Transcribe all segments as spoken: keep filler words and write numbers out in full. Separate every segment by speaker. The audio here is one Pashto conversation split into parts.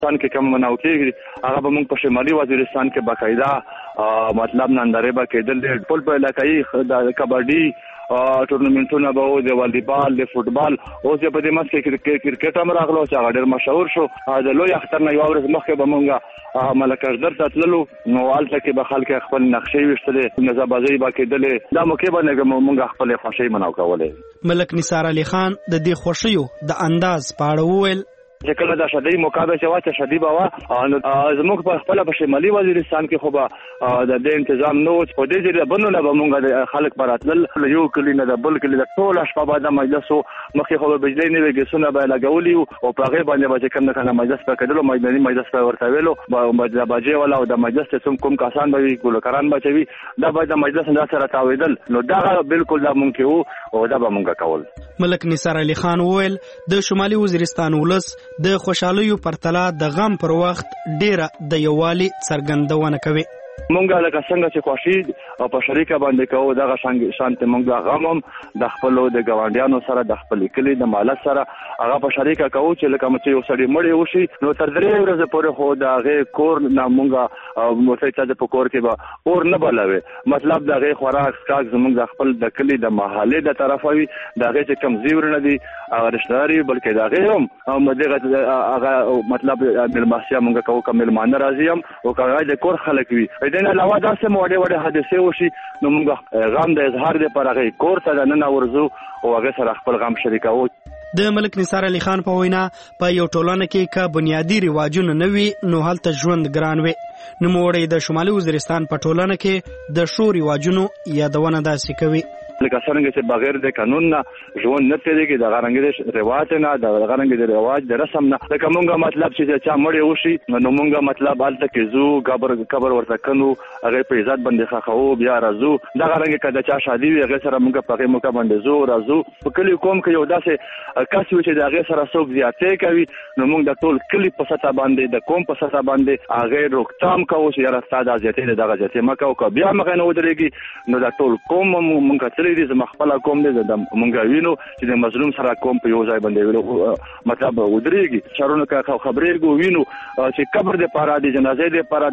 Speaker 1: وزیرستان کې کوم مناو کېږي هغه به موږ په شمالي وزیرستان کې باقاعده مطلب نندارې به کېدل ټول په علاقایي د کبډي ټورنمنټونه به و د والیبال د فوټبال اوس په دې منځ کې کرکټ هم راغلو چې هغه ډېر مشهور شو د لوی اختر نه یوه ورځ مخکې به موږ ملکزدر ته تللو نو هلته کې به خلک خپل نقشې ویشتلې نظربازۍ به کېدلې دا موقع به موږ خپلې خوښۍ مناو کولې.
Speaker 2: ملک نثار علي خان د دې خوښیو د انداز په اړه وویل
Speaker 1: چې کله دا شدی موقع چې وا چې شدی به وا زموږ په خپل په شمالي وزیرستان کې خو به د دې تنظیم نو په دې ځای بنو نه به موږ خلک براتل یو کلی نه د بل کلی د ټول شپه بعد مجلس مخې خو به بجلی نه وګسونه به لګولي او په هغه باندې به کوم نه کنه مجلس په کېدلو مېداني مجلس په ورته ویلو د باجې ولا او د مجلس څوم کوم کسان به ګلکران بچوي دا به د مجلس نه سره تاویدل نو دا بالکل دا ممکن وو او دا به موږ کول.
Speaker 2: ملک نثار علي خان وویل د شمالي وزیرستان ولس د خوشحالیو پرتله د غم پر وخت ډیره د یووالي څرګندونه کوي.
Speaker 1: مونږه لکه څنګه چې خوښي او په شریکه باندې کوو دغه شانتي مونږ غم هم د خپلو د ګاونډیانو سره د خپل کلی د مالک سره هغه په شریکه کوو چې لکه چې یو سړی مړی وشي نو تر درې ورځې پورې خو د هغې کور نه مونږ موسی چې په کور کې به اور نه بلوي مطلب د هغې خوراک څښاک زمونږ د خپل د کلي د محلې د طرفه وي د هغې چې کوم زیورونه دي هغه رشتهدار وي بلکې د هغې هم دغه هغه مطلب مېلمستیا مونږ کوو که مېلمانه راځي هم او که هغه د کور خلک وي دې نه علاوه داسې مو وړې وړې حادثې وشي نو موږ غم د اظهار دپاره هغې کور ته دننه ورځو او هغې سره خپل غم شریکوو.
Speaker 2: د ملک نثار علي خان په وینا په یو ټولنه کې که بنیادي رواجونه نه وي نو هلته ژوند ګران وي. نوموړی د شمالي وزیرستان په ټولنه کې د ښو رواجونو یادونه داسې کوي
Speaker 1: لکه څنګه چې بغیر د قانون نه ژوند نه تېرېږي د هغه رنګې د رواج نه د هغه رنګې د رواج د رسم نه لکه مونږ مطلب چې چا مړی وشي نو مونږ مطلب هلته کې ځو قبر قبر ورته کنو هغې په عزت باندې ښخوو بیا راځو دغه رنګې که د چا شادي وي هغې سره مونږ په هغې موقع باندې ځو راځو په کلي قوم کې یو داسې کس وي چې د هغې سره څوک زیاتې کوي نو مونږ د ټول کلي په سطح باندې د قوم په سطح باندې هغې روکتام کوو چې یاره ستا دا زیاتې دی دغه زیاتې مه کوو که بیا مخې نه ودرېږي نو د ټول قوم مونږ کتلی دي زما خپله قوم دی د مونږ وینو چې د مظلوم سره قوم په یو ځای باندې ویلو مطلب ودرېږي چارونو که خبرېږو وینو چې قبر دپاره د جنازې دپاره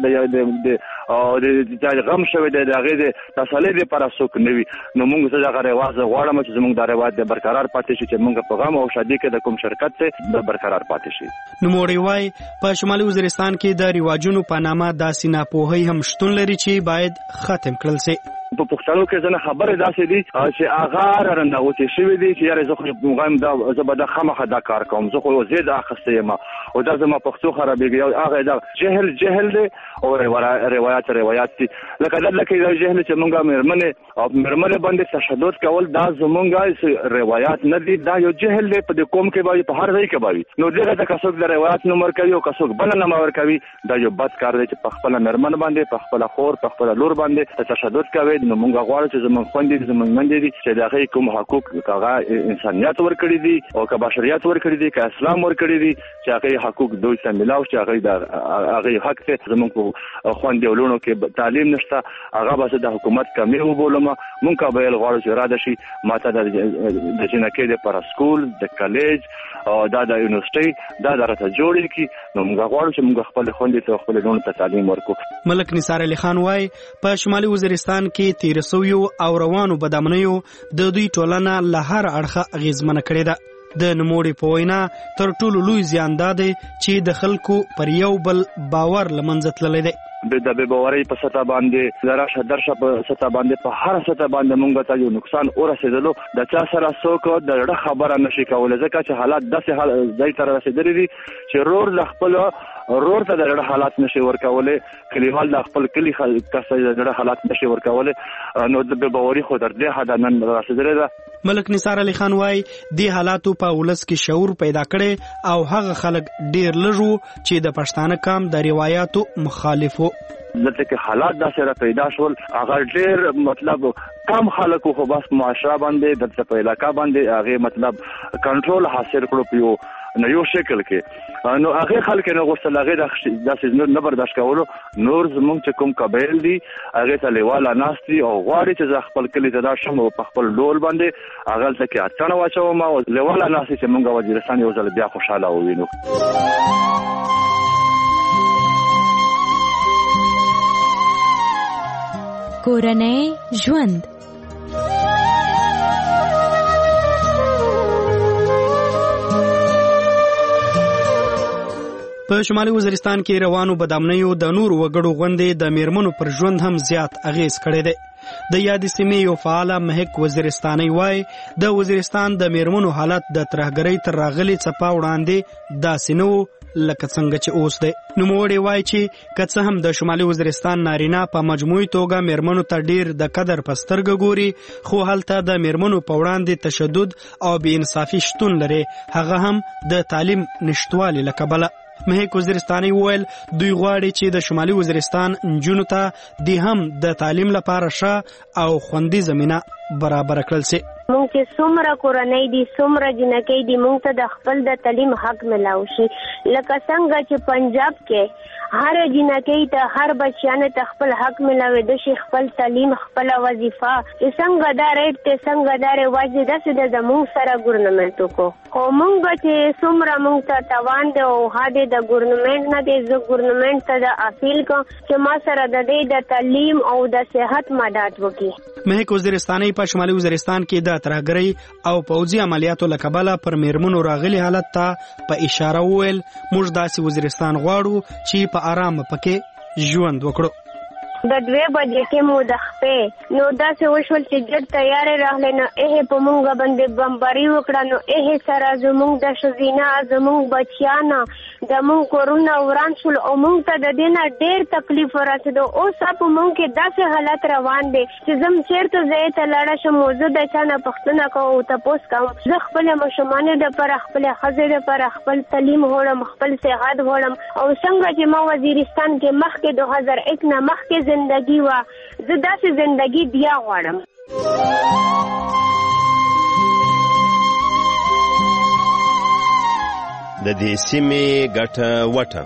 Speaker 1: د غم شوی دی د هغې د تسلۍ دپاره څوک نه وي نو مونږ زه دغه رواج غواړم چې زمونږ دا رواج د برقرار پاتې شي چې مونږ په غم او شادي کې د کوم شرکت دی د برقرار پاتې شي.
Speaker 2: نوموړی وایي په شمالي وزیرستان کې د رواجونو په نامه داسې ناپوهۍ هم شتون لري چې باید ختم کړل شي.
Speaker 1: په پښتنو کې ځنه خبرې داسې دي چې هغه رانغوتې شوي دي چې یاره زه خو غوایم دا زه به دا خامخا دا کار کوم زه خو زه دا اخیستی یم او دا زما پښتو خرابېږي هغه دا جهل جهل دی او روایات روایات دي لکه دلته کې دا جهل چې مونږ مېرمنې او مېرمنې باندې تشدد کول دا زمونږ روایات نه دي دا یو جهل دی په دې قوم کې به په هر ځای کې به وي نو دغه ته که څوک د روایات نوم ورکوي او که څوک بله نوم ورکوي دا یو بد کار دی چې په خپله مېرمن باندې په خپله خور په خپله لور باندې تشدد کوي نو مونږ غواړو چې زمونږ خویندې دي زمونږ میندې دي چې د هغې کوم حقوق که هغه انسانیت ورکړي دي او که بشریت ورکړي دي که اسلام ورکړي دي چې هغې حقوق دوی ته میلاو چې هغې د هغې حق دی زمونږ په خویندې او لوڼو کې تعلیم نشته هغه به زه د حکومت کمې وبولم مونږ کابل غواړو چې راده شي ما ته د جنکۍ دپاره سکول د کالج دا د یونیورسټۍ دا د راته جوړې کړي نو مونږ غواړو چې مونږ خپلې خویندې ته او خپلې لوڼو ته تعلیم ورکړو.
Speaker 2: ملک نثار علي خان وایي په شمالي وزیرستان کې تېره سویو او روانو بدامنیو د دوی ټولنه له هر اړخه اغېزمنه کړې ده. د نوموړي په وینا تر ټولو لوی زیان دا دی چې د خلکو پر یو بل باور له منځه تللی دی.
Speaker 1: د بې باورۍ په سطح باندې د راشه درشه په سطح باندې په هر سطح باندې مونږ ته یو نقصان ورسېدلو د چا سره څوک د زړه خبره نشي کولی ځکه چې حالات داسې ځای ته رسېدلي دي چې رور د خپلو رور ته د زړه حالات نشي ورکولی کلیوال د خپل کلي کس د زړه حالات نشي ورکولی نو د بې باوري خو تر دې حده نن رسېدلې ده.
Speaker 2: ملک نثار علي خان وایي دې حالاتو په ولس کې شعور پیدا کړی او هغه خلک ډېر لږ وو چې د پښتانه قام د روایاتو مخالف وو.
Speaker 1: دلته کې حالات داسې را پیدا شول هغه ډېر مطلب کم خلکو خو بس معاشره باندې دلته په علاقه باندې هغې مطلب کنټرول حاصل کړو په یو نو یو شکل کې نو هغې خلک نه غوښتل هغې داسې نه برداشت کولو نور زمونږ چې کوم قبایل دي هغې ته لیواله ناست دي او غواړي چې زه خپل کلي ته لاړ شم او په خپل ډول باندې هغلته کې اټنه واچوم او لیواله ناست دي چې مونږ وزیرستان یو ځل بیا خوشحاله ووینو.
Speaker 3: کورنۍ ژوند.
Speaker 2: په شمالي وزیرستان کې روانو بدامنیو د نور وګړو غوندې د میرمنو پر ژوند هم زیات اغیز کړی دی. د یادې سیمې یو فعاله مهک وزیرستاني وای د وزیرستان د میرمنو حالت د ترهګرۍ تر راغلي څپه وړاندې داسې نه و لکه څنګه چې اوس دی. نوموړی وای چې که څه هم د شمالي وزیرستان نارینه په مجموعي توګه میرمنو ته ډیر د قدر په سترګه ګوري، خو هلته د میرمنو په وړاندې تشدد او بې انصافي شتون لري، هغه هم د تعلیم نشتوالي له کبله. مهک وزیرستاني وویل دوی غواړي چې د شمالي وزیرستان نجونو ته د هم د تعلیم لپاره ښه او خوندي زمینه برابر کړل شي.
Speaker 4: مونږ چې څومره کورنۍ دي څومره جنکۍ دي مونږ ته د خپل د تعلیم حق ملاو شي، لکه څنګه چې پنجاب کې هر جنکۍ ته هر بچیانه ته خپل حق ملاوي شي، خپل تعلیم خپل وظیفه څنګه دا ریټ ته څنګه دا رواج داسې د زموږ سره ګورنمنت کو. خو مونږ چې څومره مونږ ته توان دی او هاده د ګورنمنت نه دی، زه ګورنمنت ته د اپیل کوم چې ما سره د دې د تعلیم او د صحت مدد وکړي.
Speaker 2: مهک وزیرستاني په شمالي وزیرستان کې د ترهګرۍ او پوځي عملیاتو له کبله پر میرمنو راغلي حالت ته په اشاره وویل موږ داسې وزیرستان غواړو چې په آرام پکې ژوند وکړو.
Speaker 4: د دوه بجې کې مو د خپې نو داسې وشول چې جګ تیارې راغلی نو اهې په مونږ باندې بمباري وکړه، نو اهې سره زمونږ د ښځینه زمونږ بچیانه د مونږ کورونه وران شول او مونږ ته د دې نه ډېر تکلیف ورسېدو. اوس په مونږ کې داسې حالت روان دی چې زم چېرته ځای ته لاړه شم او زه د چا نه پوښتنه کوم او تپوس کوم. زه خپلې ماشومانو دپاره خپلې ښځې دپاره خپل تعلیم غواړم، خپل صحت غواړم، او څنګه چې ما وزیرستان کې مخکې دو هزار یک نه مخکې زندگی وا زه داسې زندگی بیا غواړم.
Speaker 5: د دې سیمې ګټه وټه.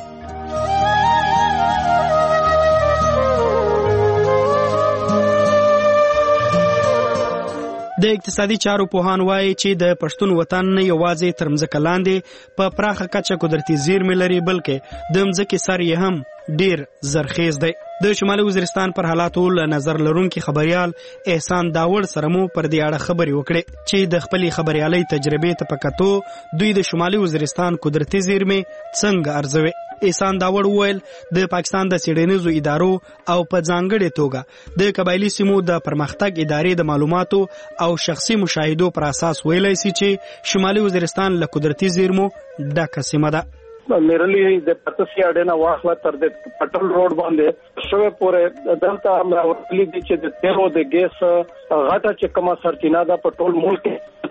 Speaker 2: د اقتصادي چارو پوهان وایي چې د پښتون وطن نه یوازې تر مځکه لاندې په پراخه کچه قدرتي زیرمې لري، بلکې د مځکې سر یې هم ډیر زرخیز دی. د شمالي وزیرستان پر حالاتو له نظر لرونکي خبريال احسان داوړ سره مو پر دې اړه خبرې وکړې چې د خپلې خبريالۍ تجربې ته په کتو دوی د شمالي وزیرستان قدرتي زیرمې څنګه ارزوي. احسان داوړ وویل د پاکستان د څېړنیزو ادارو او په ځانګړې توګه د قبایلي سیمو د پرمختګ ادارې د معلوماتو او شخصي مشاهدو پر اساس ویلی سي چې شمالي وزیرستان له قدرتي زیرمو ډکه سیمه ده.
Speaker 6: میرلی د پتسیا ډنه واخله تر د پټل روډ باندې شوه پورې دلته امر ورتلی دي چې د تیرو د ګیس غټه چې کومه سرچینه ده په ټول ملک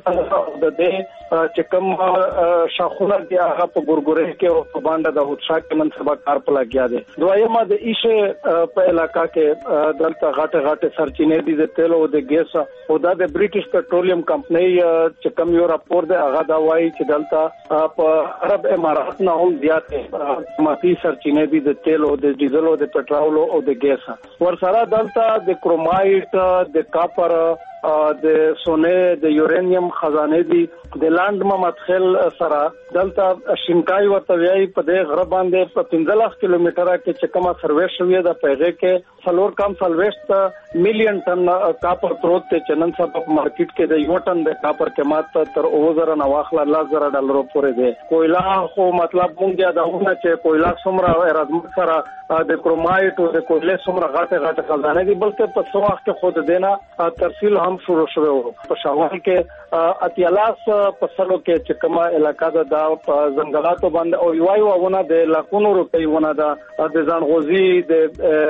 Speaker 6: د دې چې کوم شاخونه دي هغه په ګورګورې کې او په باندې د هوتشا کې منصبه کار په لګیا دي. دویمه د ایشه په علاقہ کې دلته غټه غټه سرچینې دي د تیلو او د ګیس او د برټیش پټرولیم کمپنۍ چې کوم یو راپور دی هغه دا وایي چې دلته په عرب امارات نه هم زیاتې ماتي سرچینې دي د تیل او د ډیزل او د پټرول او د ګیس. ورسره دلته د کرومایټ د کاپر د سونه د یورانیم خزانه دي د لاند مدخل سره دلته شینکای ورته وی په دې غره باندې په پنځه کیلومتره کې چې کومه سرویس شوې ده پیغه کې څلور کم سلويست میلیون ټن کاپر پروت ته چنن سبب مارکیټ کې د یو ټن د کاپر قیمت تر اوه زره نه واخله لاس زره ډالر پورې ده. کویلا خو مطلب مونږ دا ونه چې کویلا څومره راځم سره د کرومایټ او د کویلا څومره غټه غټه خزانه دي بلکې په څو وخت کې خود دینا ترسیل هم شروع شوه. په شاوال کې اتیالاس په سلو کې چې کومه علاقہ ده د ځنګلاتو باندې او یو ونه د لاکونو روپۍ ونه ده د ځانغوزي د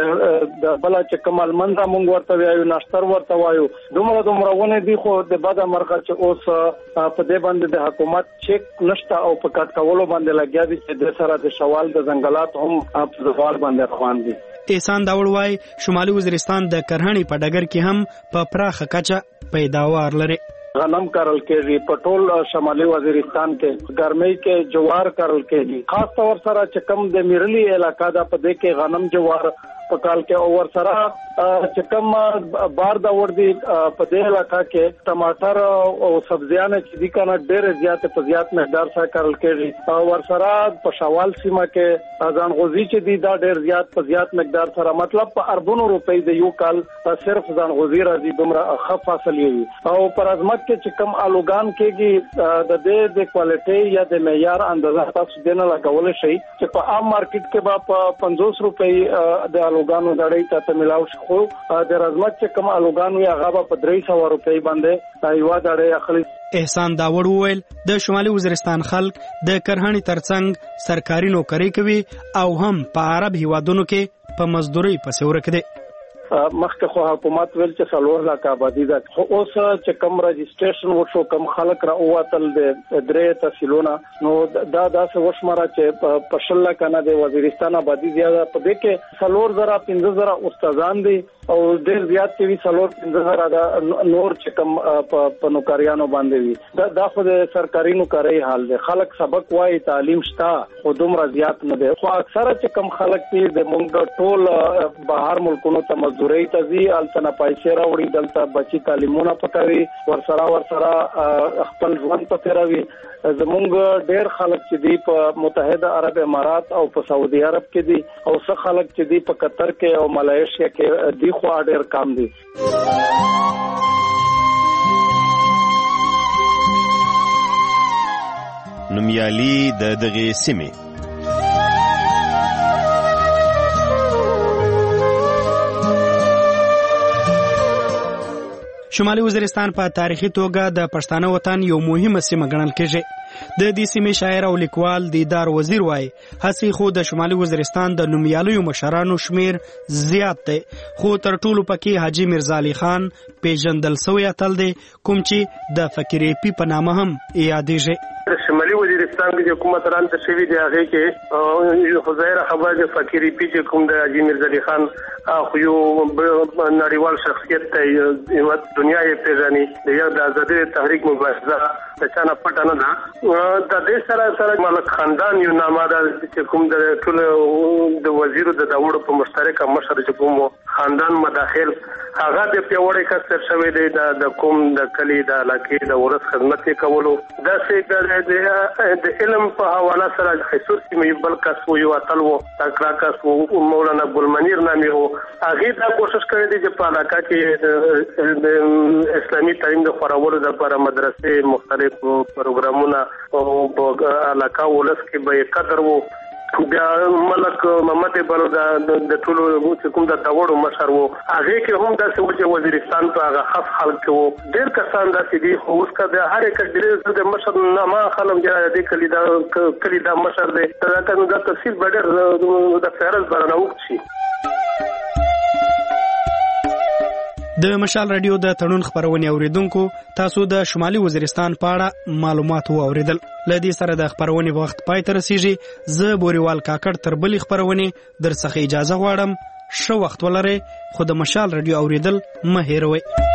Speaker 6: د بل چې کومه منځه مونږ ورته وایو ناشتر ورته وایو دومره دومره ونه دي خو د بده مرغه چې اوس په دې باندې د حکومت چیک نشته او په کټ کولو باندې لګیا دي چې د سره د شوال د ځنګلات هم په ځوال باندې روان دي.
Speaker 2: احسان داوړ وای شمالي وزیرستان د کرهڼې په ډګر کې هم په پراخه کچه پیداوار لري.
Speaker 6: غنم کرل کېږي په ټول شمالي وزیرستان کې، ګرمۍ کې جوار کرل کېږي. خاص طور سره چې کوم د میرلی علاقہ دا په دې کې غنم جوار په کال کې او ور سره چې کوم بار دا ور دي په دې علاقہ کې ټماټر او سبزیانه چې دي کنه ډېر زیات په زیات مقدار سره کارل کېږي او ورسره په شوال سیمه کې ځانغوزي چې دي دا ډېر زیات په زیات مقدار سره مطلب په اربونو روپۍ د یو کال صرف ځانغوزي راځي دومره ښه فاصله وي او پر ازمت کې چې کوم الوګان کېږي د دې د کوالټي یا د معیار اندازه تاسو دینه لګول شي چې په عام مارکیټ کې به په پنځوس روپۍ د الوګانو دړۍ ته ملاو شي خو د رزمت چې کوم الوګانو یا غابه په درې سوه روپۍ باندې یو دړۍ اخلي.
Speaker 2: احسان داوړ وویل د شمالي وزیرستان خلک د کرهڼې ترڅنګ سرکاري نوکری کوي او هم په عرب هیوادونو کې په مزدوري پسې ورک دي.
Speaker 6: مخکې خو حکومت ویل چې څلور لک آبادي ده خو اوس چې کوم رجسټریشن وشو کوم خلک را اوتل د درې تحصیلونه نو دا داسې وشمره چې په شل لک نه د وزیرستان آبادي زیاده په دې کې څلور زره پنځه زره استادان دي او ډېر زیات چې وي څلور پنځه زره د نور چې کوم په نوکریانو باندې وي دا خو د سرکاري نوکرۍ حال دی. خلک سبق وایي تعلیم شته خو دومره زیات نه دی خو اکثره چې کوم خلک دي د مونږ ټول بهر ملکونو ته مزدوري ته ځي هلته نه پیسې راوړي دلته بچي تعلیمونه پکوي ورسره ورسره خپل ژوند په تېروي. زمونږ ډېر خلک چې دي په متحده عرب امارات او په سعودي عرب کې دي او څه خلک چې دي په قطر کې او ملایشیا کې دي خو ډېر کم دي.
Speaker 5: نومیالي د دغې سیمې
Speaker 2: شمالي وزیرستان په تاریخي توګه د پښتانه وطن یو مهمه سیمه ګڼل کېږي. د دې سیمې شاعر او لیکوال دیدار وزیر وایي هڅې خو د شمالي وزیرستان د نومیالیو مشرانو شمیر زیات دی خو تر ټولو پکې حاجي میرزا علي خان پیژندل سوی اتل دی کوم چې د فقیر پی په نامه هم یادېږي.
Speaker 3: شمالي وزیرستان کې حکومت رانته شوی دی هغه کې خزایره خبر د فقیر پی چې کوم د حاجي میرزا علي خان خو یو نړیوال شخصیت دی دنیا یې پیژني د یو د آزادۍ تحریک مبارزه د چا نه پټه نه ده د دې سره سره ملک خاندان یو نامه ده چې کوم د ټول د وزیرو د داوړو په مشترکه مشر چې کوم خاندان مداخل هغه د پیوړې کثر شوی دی د کوم د کلی د علاقې د ورس خدمت کولو دا څه د علم په حواله سره خصوصي مې بل کس یو اتل وو تکرا کس وو مولانا ګلمنیر نامي وو هغه دا کوشش کړی دی چې په علاقه کې د اسلامي تعلیم د خورولو لپاره مدرسې مختلف پروګرامونه او په علاقه ولس کې به قدر وو. بیا ملک محمد بلو د ټولو چې کوم د داوړو مشر وو هغه کې هم داسې و چې وزیرستان په هغه خاص حال کې وو ډېر کسان داسې دي خو اوس که د هر یک ډېر د مشر نامه خلم چې د کلی دا کلی دا مشر دی دا کنه دا تفصیل به ډېر د فهرست برنه وکړي شي.
Speaker 2: د مشال رادیو د تړون خبرونې اوریدونکو تاسو د شمالي وزیرستان په اړه معلومات واوریدل. لدې سره د خبرونې وخت پای ته رسیږي. زه بوریوال کاکړ تر بلې خبرونې در څخه اجازه غواړم. ښه وخت ولرئ خو د مشال رادیو اوریدل مه هېروئ.